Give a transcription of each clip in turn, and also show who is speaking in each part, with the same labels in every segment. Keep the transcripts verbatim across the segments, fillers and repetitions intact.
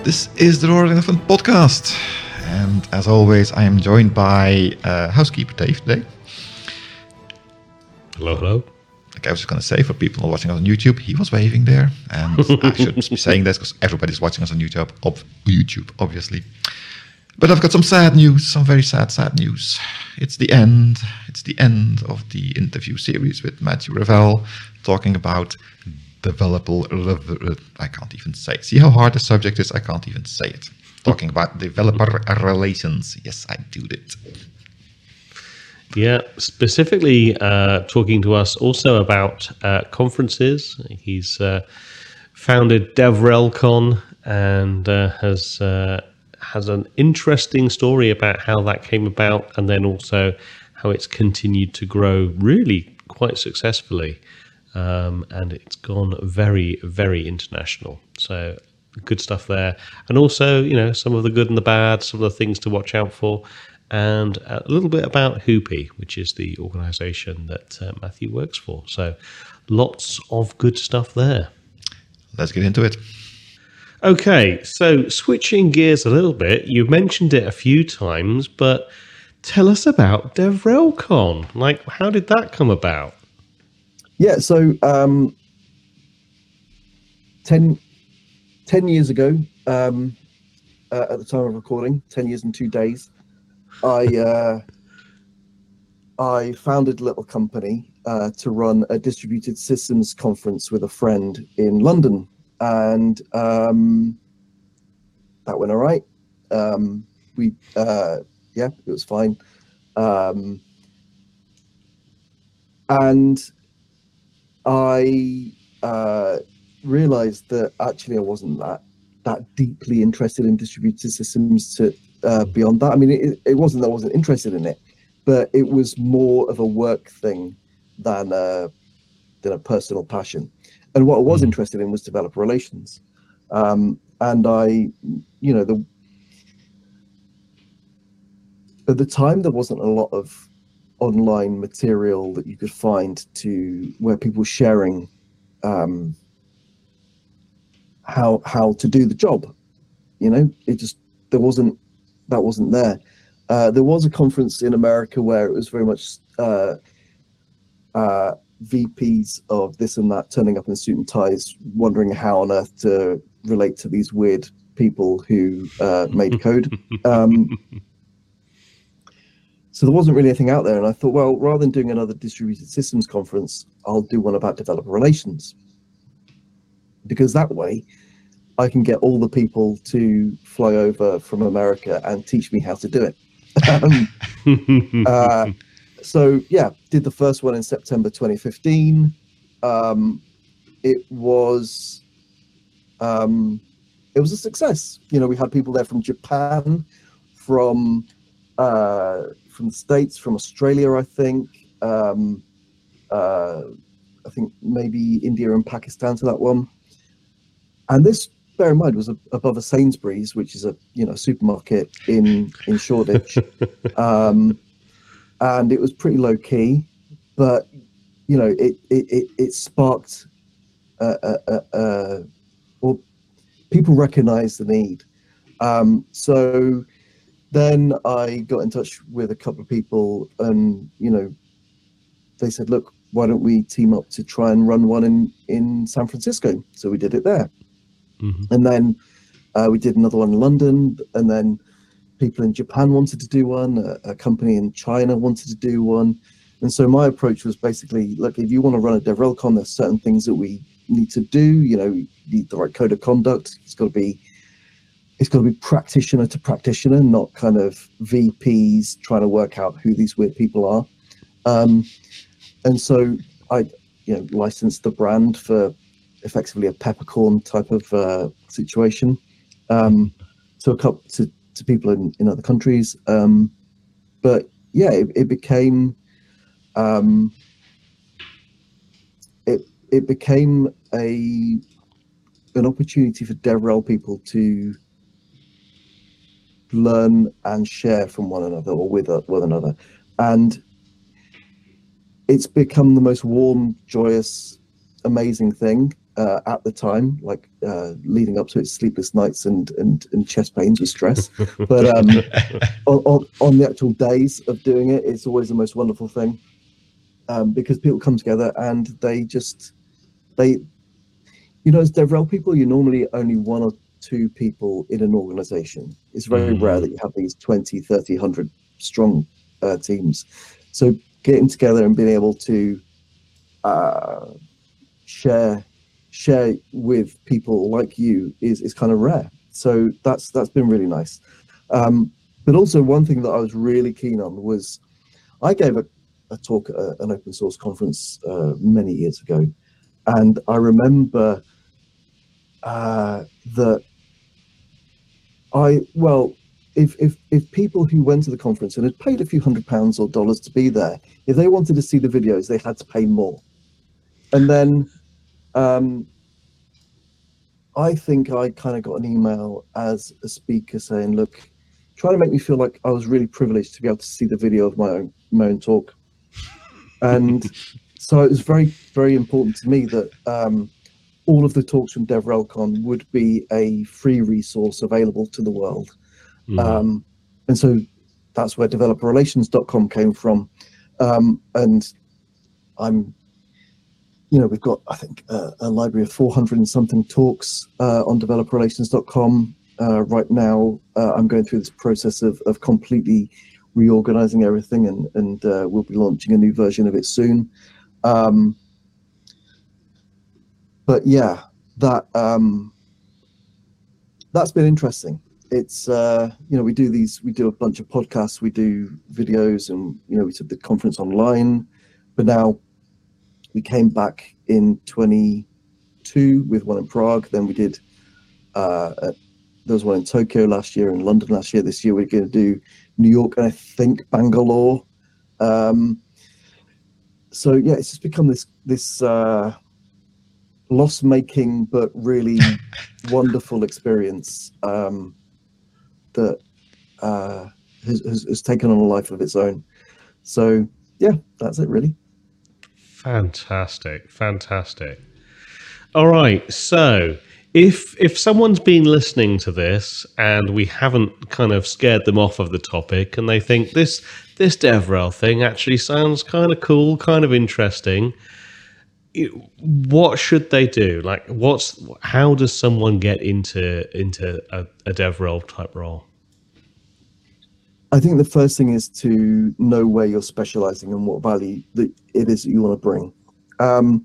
Speaker 1: This is the Roaring Elephant podcast, and as always, I am joined by uh, housekeeper Dave today.
Speaker 2: Hello, hello.
Speaker 1: Like I was just going to say, for people not watching us on YouTube, he was waving there, and I should be saying this because everybody's watching us on YouTube, ob- YouTube, obviously. But I've got some sad news, some very sad, sad news. It's the end. It's the end of the interview series with Matthew Revell, talking about developer. I can't even say it. See how hard the subject is? I can't even say it. Talking about developer relations. Yes, I do it.
Speaker 2: Yeah, specifically uh, talking to us also about uh, conferences. He's uh, founded DevRelCon and uh, has uh, has an interesting story about how that came about, and then also how it's continued to grow really quite successfully. Um, and it's gone very, very international. So good stuff there. And also, you know, some of the good and the bad, some of the things to watch out for, and a little bit about Hoopy, which is the organization that uh, Matthew works for. So lots of good stuff there.
Speaker 1: Let's get into it.
Speaker 2: Okay, so switching gears a little bit, you mentioned it a few times, but tell us about DevRelCon. Like, how did that come about?
Speaker 3: Yeah, so um, ten, ten years ago, um, uh, at the time of recording, ten years and two days, I uh, I founded a little company uh, to run a distributed systems conference with a friend in London, and um, that went all right. Um, we uh, yeah, it was fine, um, and I uh, realized that actually I wasn't that that deeply interested in distributed systems to uh, beyond that. I mean, it, it wasn't that I wasn't interested in it, but it was more of a work thing than a, than a personal passion. And what I was interested in was developer relations. Um, and I, you know, the at the time there wasn't a lot of online material that you could find to where people were sharing um, how how to do the job. You know, it just there wasn't that wasn't there. Uh, there was a conference in America where it was very much uh, uh, V Ps of this and that turning up in suit and ties, wondering how on earth to relate to these weird people who uh, made code. Um, So there wasn't really anything out there, and I thought, well, rather than doing another distributed systems conference, I'll do one about developer relations, because that way I can get all the people to fly over from America and teach me how to do it. um, uh, so yeah, did the first one in September twenty fifteen. Um, it was um, it was a success. You know, we had people there from Japan, from uh, from the States, from Australia, I think, um, uh, I think maybe India and Pakistan to that one. And this, bear in mind, was a, above a Sainsbury's, which is a you know supermarket in in Shoreditch, um, and it was pretty low key, but you know it it it, it sparked, uh, uh, uh, uh, or people recognised the need. Um, so. Then I got in touch with a couple of people, and you know, they said, "Look, why don't we team up to try and run one in, in San Francisco?" So we did it there, mm-hmm. and then uh, we did another one in London, and then people in Japan wanted to do one. A, a company in China wanted to do one, and so my approach was basically, look, if you want to run a DevRelCon, there's certain things that we need to do. You know, you need the right code of conduct. It's got to be It's got to be practitioner to practitioner, not kind of V Ps trying to work out who these weird people are. Um, and so I, you know, licensed the brand for effectively a peppercorn type of uh, situation um, to a couple to, to people in, in other countries. Um, but yeah, it, it became um, it it became a an opportunity for DevRel people to learn and share from one another or with one another, and it's become the most warm, joyous, amazing thing. uh, at the time, like uh, leading up to it, sleepless nights and and, and chest pains and stress. But um, on, on, on the actual days of doing it, it's always the most wonderful thing, um, because people come together and they just, they, you know, as DevRel people, you're normally only one or two people in an organization. It's very mm. rare that you have these twenty, thirty, one hundred strong uh, teams. So getting together and being able to uh, share share with people like you is, is kind of rare. So that's that's been really nice. Um, but also one thing that I was really keen on was I gave a, a talk at a, an open source conference uh, many years ago. And I remember uh, that I, well, if, if, if people who went to the conference and had paid a few hundred pounds or dollars to be there, if they wanted to see the videos, they had to pay more. And then um, I think I kind of got an email as a speaker saying, look, trying to make me feel like I was really privileged to be able to see the video of my own, my own talk. And so it was very, very important to me that um, all of the talks from DevRelCon would be a free resource available to the world. Mm. Um, and so that's where developer relations dot com came from. Um, and I'm, you know, we've got, I think, uh, a library of four hundred and something talks uh, on developer relations dot com. Uh, right now, uh, I'm going through this process of, of completely reorganizing everything, and, and uh, we'll be launching a new version of it soon. Um, but yeah, that um, that's been interesting. It's uh, you know, we do these, we do a bunch of podcasts, we do videos, and you know, we took the conference online, but now we came back in twenty-two with one in Prague. Then we did uh, a, there was one in Tokyo last year, and London last year. This year we're going to do New York and I think Bangalore. Um, so yeah, it's just become this this uh, loss-making but really wonderful experience um, that uh, has, has, has taken on a life of its own. So yeah, that's it really.
Speaker 2: Fantastic, fantastic. All right, so if if someone's been listening to this and we haven't kind of scared them off of the topic, and they think this this DevRel thing actually sounds kind of cool, kind of interesting, what should they do? Like, what's how does someone get into into a, a DevRel type role?
Speaker 3: I think the first thing is to know where you're specializing and what value that it is that you want to bring. Um,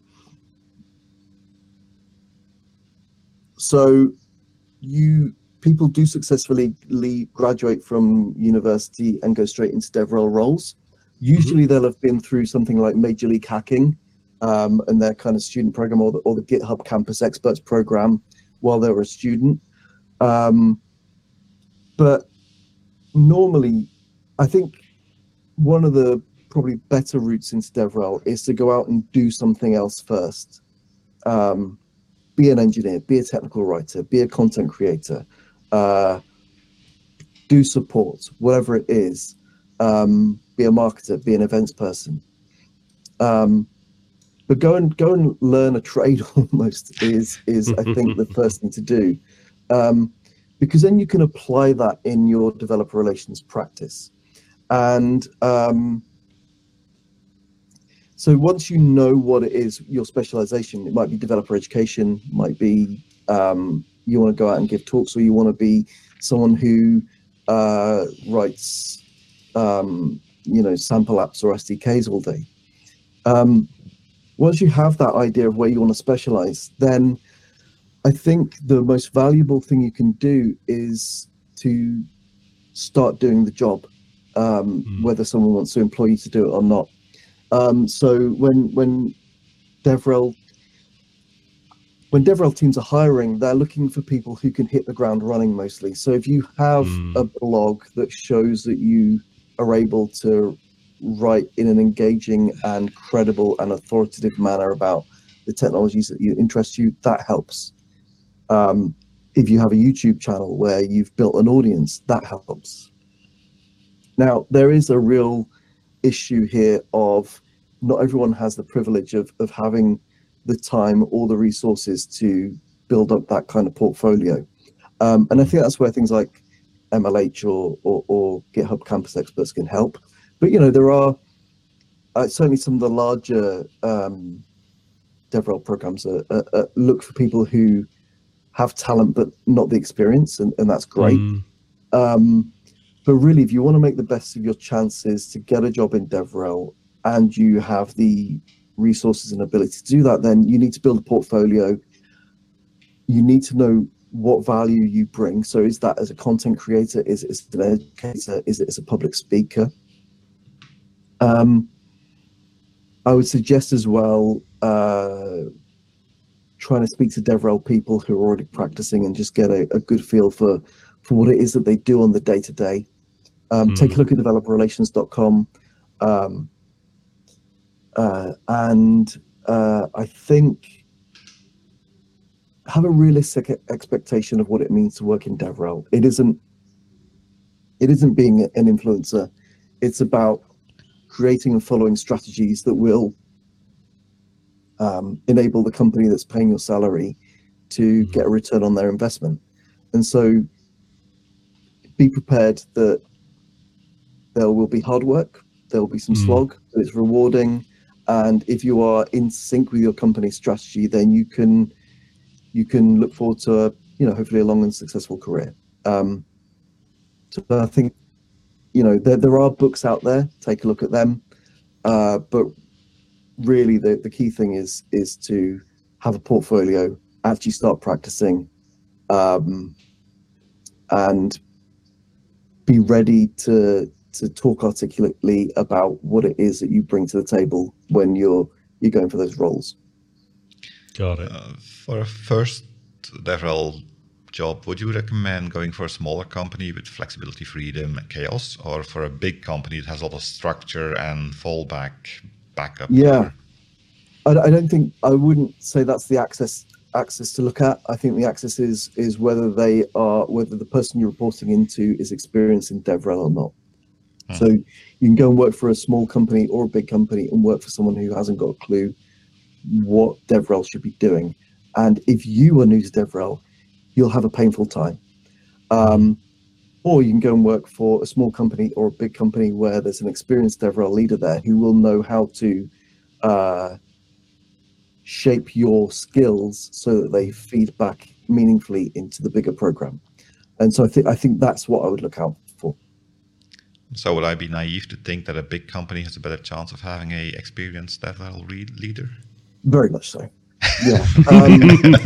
Speaker 3: so you people do successfully graduate from university and go straight into DevRel roles. Usually mm-hmm. they'll have been through something like Major League Hacking um, and their kind of student program, or the, or the GitHub Campus Experts program while they were a student. Um, but normally, I think one of the probably better routes into DevRel is to go out and do something else first. Um, be an engineer, be a technical writer, be a content creator, uh, do support, whatever it is, um, be a marketer, be an events person. Um, but go and go and learn a trade almost is, is I think, the first thing to do. Um, because then you can apply that in your developer relations practice. And um, so once you know what it is, your specialization, it might be developer education, might be um, you want to go out and give talks, or you want to be someone who uh, writes, um, you know, sample apps or S D Ks all day. Um, once you have that idea of where you want to specialize, then I think the most valuable thing you can do is to start doing the job, um, mm. whether someone wants to employ you to do it or not. Um, so when when DevRel when DevRel teams are hiring, they're looking for people who can hit the ground running mostly. So if you have mm. a blog that shows that you are able to write in an engaging and credible and authoritative manner about the technologies that you interest you, that helps. Um, if you have a YouTube channel where you've built an audience, that helps. Now, there is a real issue here of not everyone has the privilege of, of having the time or the resources to build up that kind of portfolio. Um, and I think that's where things like M L H or, or, or GitHub Campus Experts can help. But, you know, there are uh, certainly some of the larger um, DevRel programs are, are, are look for people who have talent but not the experience, and, and that's great. Mm. Um, but really, if you want to make the best of your chances to get a job in DevRel and you have the resources and ability to do that, then you need to build a portfolio. You need to know what value you bring. So is that as a content creator? Is it as an educator? Is it as a public speaker? Um, I would suggest as well, uh, trying to speak to DevRel people who are already practicing and just get a, a good feel for, for what it is that they do on the day-to-day. Um, mm. Take a look at developer relations dot com. Um, uh, and uh, I think have a realistic expectation of what it means to work in DevRel. It isn't, it isn't being an influencer. It's about creating and following strategies that will um, enable the company that's paying your salary to get a return on their investment. And so be prepared that there will be hard work, there will be some mm. slog, but it's rewarding. And if you are in sync with your company's strategy, then you can you can look forward to a, you know, hopefully a long and successful career. Um, so I think, you know, there there are books out there. Take a look at them, uh, but really the, the key thing is is to have a portfolio, actually start practicing, um, and be ready to to talk articulately about what it is that you bring to the table when you're you're going for those roles.
Speaker 2: Got it.
Speaker 1: Uh, for a first DevRel job, would you recommend going for a smaller company with flexibility, freedom, and chaos, or for a big company that has a lot of structure and fallback, backup?
Speaker 3: Yeah, I, I don't think I wouldn't say that's the access access to look at. I think the access is is whether they are whether the person you're reporting into is experienced in DevRel or not. Hmm. So you can go and work for a small company or a big company and work for someone who hasn't got a clue what DevRel should be doing. And if you are new to DevRel, you'll have a painful time. Um, or you can go and work for a small company or a big company where there's an experienced DevRel leader there who will know how to uh, shape your skills so that they feed back meaningfully into the bigger program. And so I think I think that's what I would look out for.
Speaker 1: So would I be naive to think that a big company has a better chance of having a experienced DevRel leader?
Speaker 3: Very much so. Yeah. Um,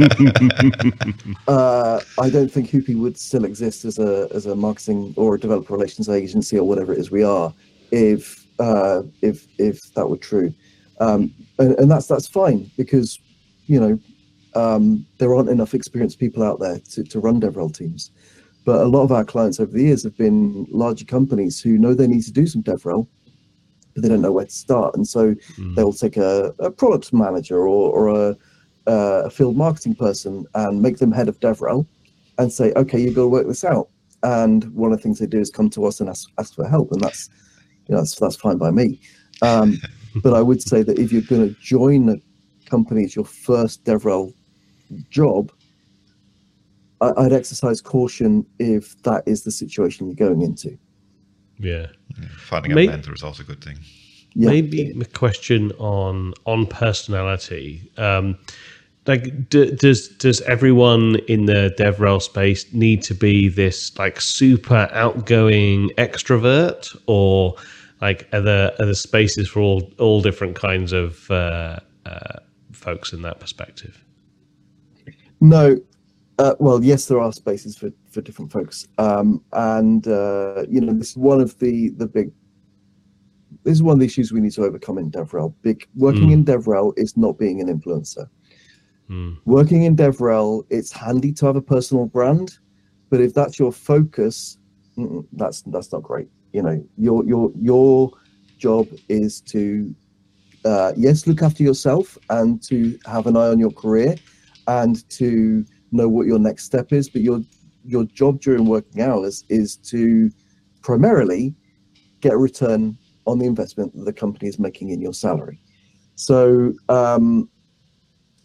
Speaker 3: uh, I don't think Hoopy would still exist as a as a marketing or a developer relations agency or whatever it is we are if uh, if if that were true. Um, and, and that's that's fine because, you know, um, there aren't enough experienced people out there to, to run DevRel teams. But a lot of our clients over the years have been larger companies who know they need to do some DevRel, but they don't know where to start. And so mm. they'll take a, a product manager or, or a, a field marketing person and make them head of DevRel and say, okay, you've got to work this out. And one of the things they do is come to us and ask, ask for help. And that's, you know, that's, that's fine by me. Um, but I would say that if you're going to join a company as your first DevRel job, I, I'd exercise caution if that is the situation you're going into.
Speaker 2: Yeah.
Speaker 1: yeah finding Maybe, a mentor is also a good thing.
Speaker 2: Yeah. Maybe a question on on personality. Um, like, do, does does everyone in the DevRel space need to be this like super outgoing extrovert, or like are there are there spaces for all all different kinds of uh, uh, folks in that perspective?
Speaker 3: No. Uh, well, yes, there are spaces for, for different folks, um, and uh, you know, this is one of the the big. This is one of the issues we need to overcome in DevRel. Big working mm. in DevRel is not being an influencer. Mm. Working in DevRel, it's handy to have a personal brand, but if that's your focus, that's that's not great. You know, your your your job is to uh, yes, look after yourself and to have an eye on your career and to know what your next step is, but your your job during working hours is to primarily get a return on the investment that the company is making in your salary. So um,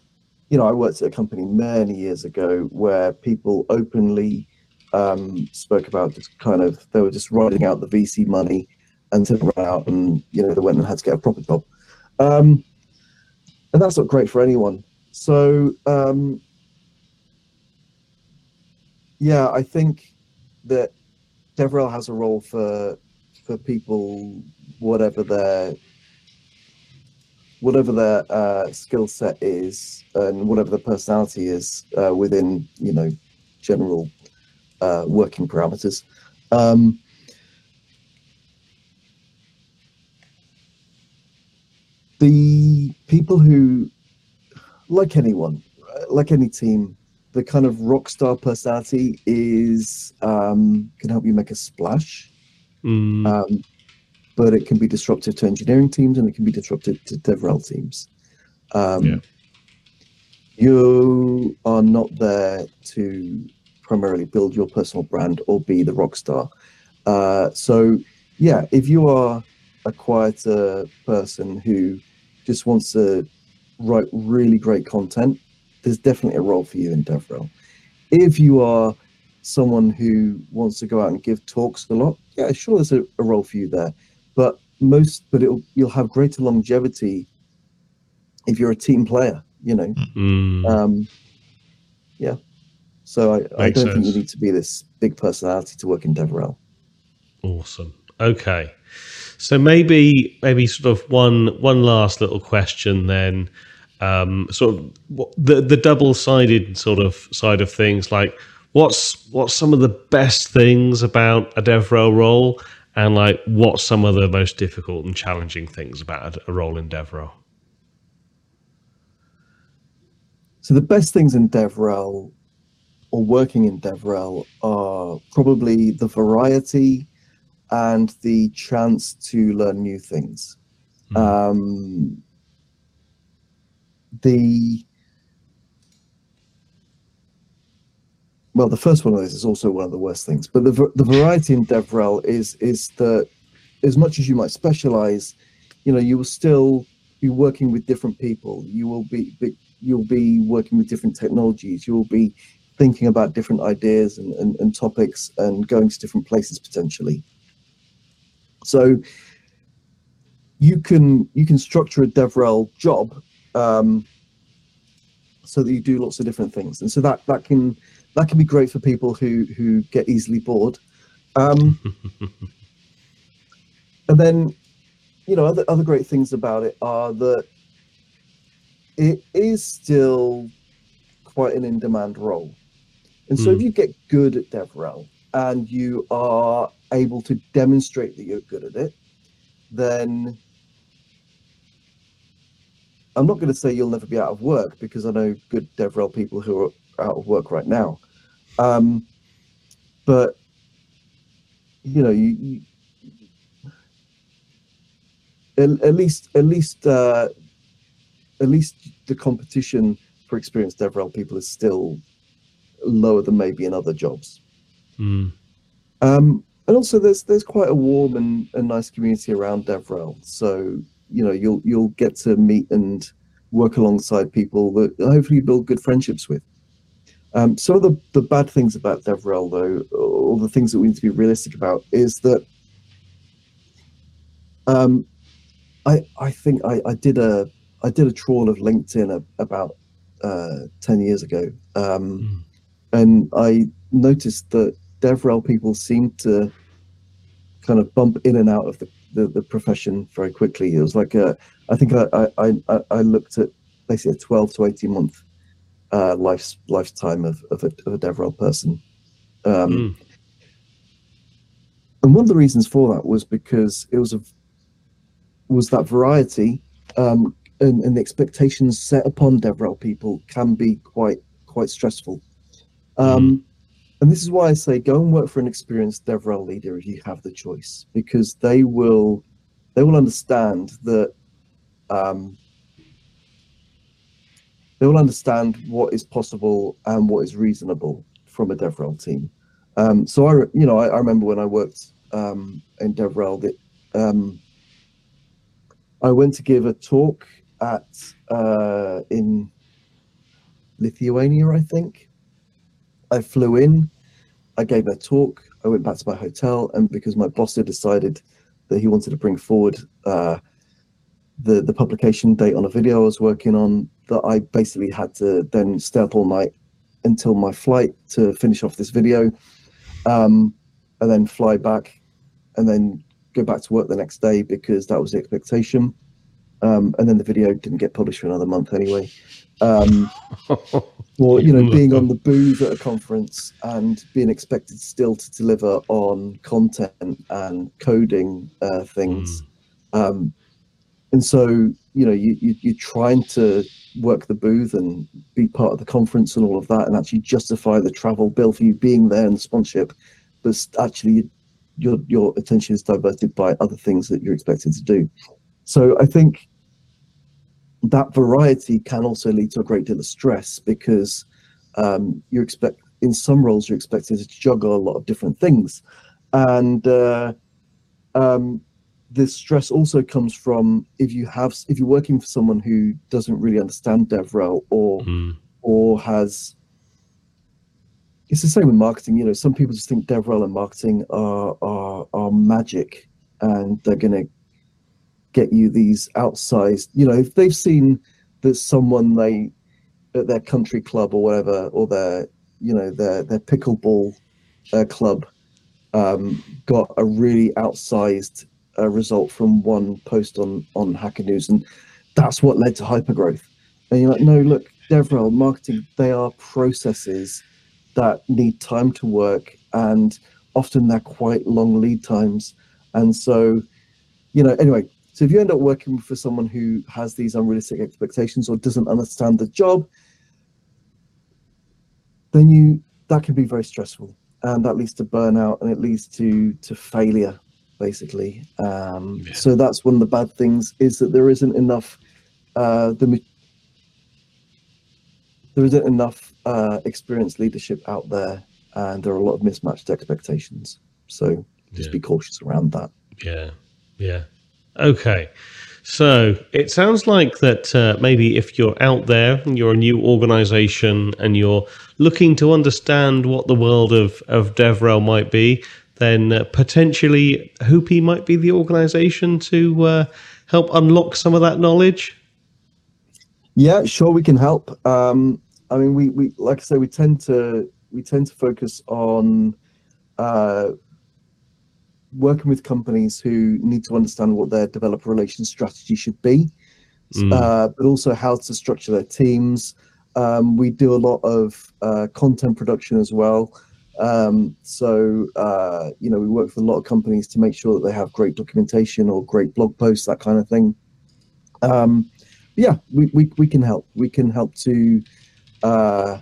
Speaker 3: you know, I worked at a company many years ago where people openly um, spoke about just kind of, they were just riding out the V C money until it ran out, and, you know, they went and had to get a proper job. Um, and that's not great for anyone. So, um, yeah, I think that DevRel has a role for for people, whatever their whatever their uh, skill set is and whatever their personality is uh, within, you know, general uh, working parameters. Um, the people who, like anyone, like any team, the kind of rock star personality is um, can help you make a splash.
Speaker 2: Mm.
Speaker 3: Um, but it can be disruptive to engineering teams, and it can be disruptive to DevRel teams. Um,
Speaker 2: Yeah.
Speaker 3: You are not there to primarily build your personal brand or be the rock star. Uh, so, yeah, if you are a quieter person who just wants to write really great content, there's definitely a role for you in DevRel. If you are someone who wants to go out and give talks a lot, yeah, sure, there's a, a role for you there. But most, but it'll, you'll have greater longevity if you're a team player, you know.
Speaker 2: Mm.
Speaker 3: Um, yeah. So I, I
Speaker 2: Makes
Speaker 3: don't think you
Speaker 2: sense.
Speaker 3: need to be this big personality to work in DevRel.
Speaker 2: Awesome. Okay. So maybe maybe sort of one one last little question then. Um, sort of what- the the double sided sort of side of things. Like, what's what's some of the best things about a DevRel role, and like what's some of the most difficult and challenging things about a, a role in DevRel?
Speaker 3: So the best things in DevRel or working in DevRel are probably the variety and the chance to learn new things.
Speaker 2: Mm.
Speaker 3: Um, the well, the first one of those is also one of the worst things. But the the variety in DevRel is is that as much as you might specialize, you know, you will still be working with different people. You will be, be you'll be working with different technologies. You will be thinking about different ideas and, and, and topics and going to different places potentially. So you can you can structure a DevRel job um, so that you do lots of different things, and so that that can that can be great for people who who get easily bored. Um, and then, you know, other other great things about it are that it is still quite an in-demand role, and so
Speaker 2: Mm.
Speaker 3: if you get good at DevRel and you are able to demonstrate that you're good at it, then I'm not going to say you'll never be out of work, because I know good DevRel people who are out of work right now. Um, but you know, you, you at, at least at least uh, at least the competition for experienced DevRel people is still lower than maybe in other jobs.
Speaker 2: Mm.
Speaker 3: Um, and also, there's there's quite a warm and, and nice community around DevRel. So you know, you'll you'll get to meet and work alongside people that hopefully you build good friendships with. Um, some of the, the bad things about DevRel, though, or the things that we need to be realistic about, is that um, I I think I, I did a I did a trawl of LinkedIn a, about uh, ten years ago, um,
Speaker 2: Mm.
Speaker 3: and I noticed that DevRel people seem to kind of bump in and out of the, the, the profession very quickly. It was like a, I think I I, I, I looked at basically a twelve to eighteen month uh, life lifetime of, of, a, of a DevRel person. Um,
Speaker 2: Mm.
Speaker 3: and one of the reasons for that was because it was a was that variety, um, and, and the expectations set upon DevRel people can be quite quite stressful. Um,
Speaker 2: Mm.
Speaker 3: And this is why I say go and work for an experienced DevRel leader if you have the choice, because they will they will understand that um, they will understand what is possible and what is reasonable from a DevRel team. Um, so I you know I, I remember when I worked um, in DevRel that um, I went to give a talk at uh, in Lithuania, I think. I flew in, I gave a talk, I went back to my hotel, and because my boss had decided that he wanted to bring forward uh, the, the publication date on a video I was working on, that I basically had to then stay up all night until my flight to finish off this video, um, and then fly back, and then go back to work the next day because that was the expectation. Um, and then the video didn't get published for another month anyway. Um, or, you know, being on the booth at a conference and being expected still to deliver on content and coding uh, things. Mm. Um, and so, you know, you, you, you're trying to work the booth and be part of the conference and all of that and actually justify the travel bill for you being there and the sponsorship, but actually your, your attention is diverted by other things that you're expected to do. So I think that variety can also lead to a great deal of stress because um, you expect in some roles you're expected to juggle a lot of different things, and uh, um, this stress also comes from if you have if you're working for someone who doesn't really understand DevRel or mm. or has. It's the same with marketing. You know, some people just think DevRel and marketing are are are magic, and they're going to get you these outsized, you know, if they've seen that someone they at their country club or whatever, or their, you know, their their pickleball uh, club um, got a really outsized uh, result from one post on on Hacker News, and that's what led to hypergrowth. And you're like, no, look, DevRel, marketing, they are processes that need time to work, and often they're quite long lead times, and so, you know, anyway. So if you end up working for someone who has these unrealistic expectations or doesn't understand the job, then you that can be very stressful, and that leads to burnout, and it leads to to failure, basically. Um, yeah. So that's one of the bad things, is that there isn't enough uh, the there isn't enough uh, experienced leadership out there, and there are a lot of mismatched expectations. So just yeah. be cautious around that.
Speaker 2: Yeah, yeah. Okay, so it sounds like that uh, maybe if you're out there and you're a new organization and you're looking to understand what the world of, of DevRel might be, then uh, potentially Hoopy might be the organization to uh, help unlock some of that knowledge.
Speaker 3: Yeah, sure, we can help. Um, I mean, we, we like I say, we tend to we tend to focus on uh, working with companies who need to understand what their developer relations strategy should be, mm. uh, but also how to structure their teams. Um, we do a lot of uh, content production as well. Um, so, uh, you know, we work with a lot of companies to make sure that they have great documentation or great blog posts, that kind of thing. Um, yeah, we, we, we can help. We can help to uh,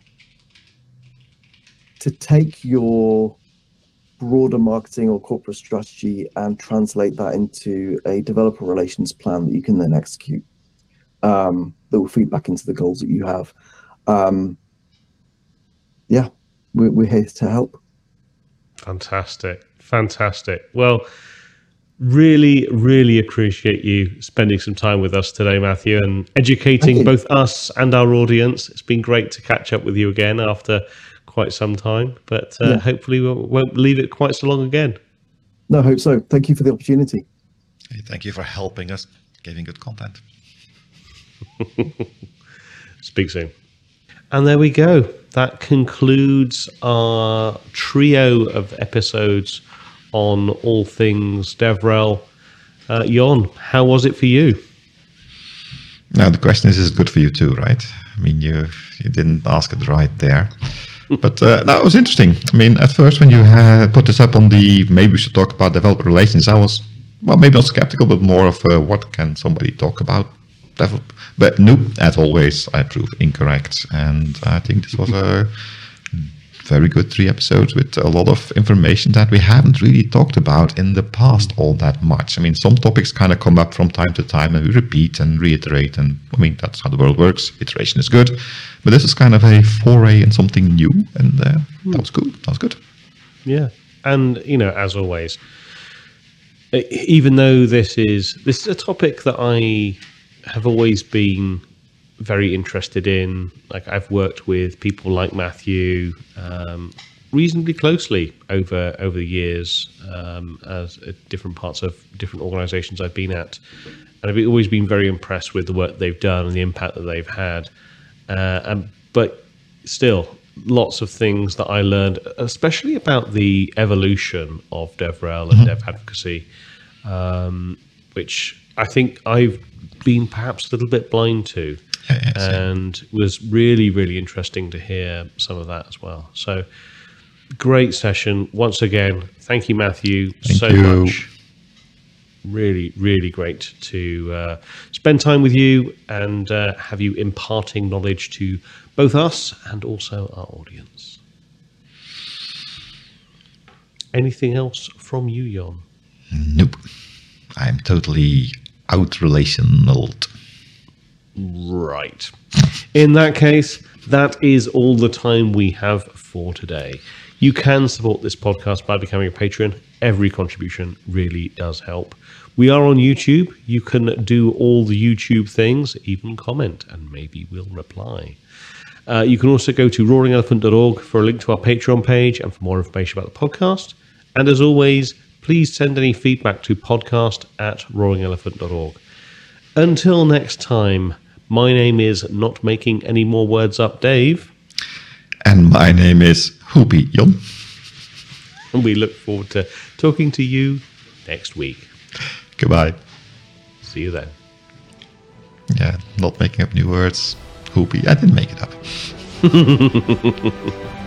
Speaker 3: to take your broader marketing or corporate strategy and translate that into a developer relations plan that you can then execute, um, that will feed back into the goals that you have. Um, yeah, we're, we're here to help.
Speaker 2: Fantastic. Fantastic. Well, really, really appreciate you spending some time with us today, Matthew, and educating both us and our audience. It's been great to catch up with you again after quite some time, but uh, yeah. hopefully we won't leave it quite so long again.
Speaker 3: No, I hope so. Thank you for the opportunity.
Speaker 1: Hey, thank you for helping us, giving good content.
Speaker 2: Speak soon. And there we go. That concludes our trio of episodes on all things DevRel. Uh, Jon, how was it for you?
Speaker 1: Now the question is, is it good for you too, right? I mean, you you didn't ask it right there. But uh, that was interesting. I mean, at first when you had put this up on the, maybe we should talk about developer relations, I was, well, maybe not skeptical, but more of uh, what can somebody talk about? Develop. But nope, as always, I proved incorrect. And I think this was a very good three episodes with a lot of information that we haven't really talked about in the past all that much. I mean, some topics kind of come up from time to time and we repeat and reiterate. And I mean, that's how the world works. Iteration is good. But this is kind of a foray in something new. And uh, that was cool. That was good.
Speaker 2: Yeah. And, you know, as always, even though this is, this is a topic that I have always been very interested in. Like I've worked with people like Matthew um, reasonably closely over over the years um, as at different parts of different organisations I've been at, and I've always been very impressed with the work they've done and the impact that they've had. Uh, and but still, lots of things that I learned, especially about the evolution of DevRel and mm-hmm. dev advocacy, um, which I think I've been perhaps a little bit blind to.
Speaker 1: Yeah, yeah,
Speaker 2: and was really, really interesting to hear some of that as well. So great session. Once again, thank you, Matthew,
Speaker 1: thank
Speaker 2: so
Speaker 1: you.
Speaker 2: much. Really, really great to uh, spend time with you and uh, have you imparting knowledge to both us and also our audience. Anything else from you, Jon?
Speaker 1: Nope. I'm totally out-relational.
Speaker 2: Right. In that case, that is all the time we have for today. You can support this podcast by becoming a patron. Every contribution really does help. We are on YouTube. You can do all the YouTube things, even comment, and maybe we'll reply. Uh, you can also go to roaring elephant dot org for a link to our Patreon page and for more information about the podcast. And as always, please send any feedback to podcast at roaring elephant dot org. Until next time, my name is Not Making Any More Words Up, Dave.
Speaker 1: And my name is Hoopy Jon.
Speaker 2: And we look forward to talking to you next week.
Speaker 1: Goodbye.
Speaker 2: See you then.
Speaker 1: Yeah, not making up new words. Hoopy. I didn't make it up.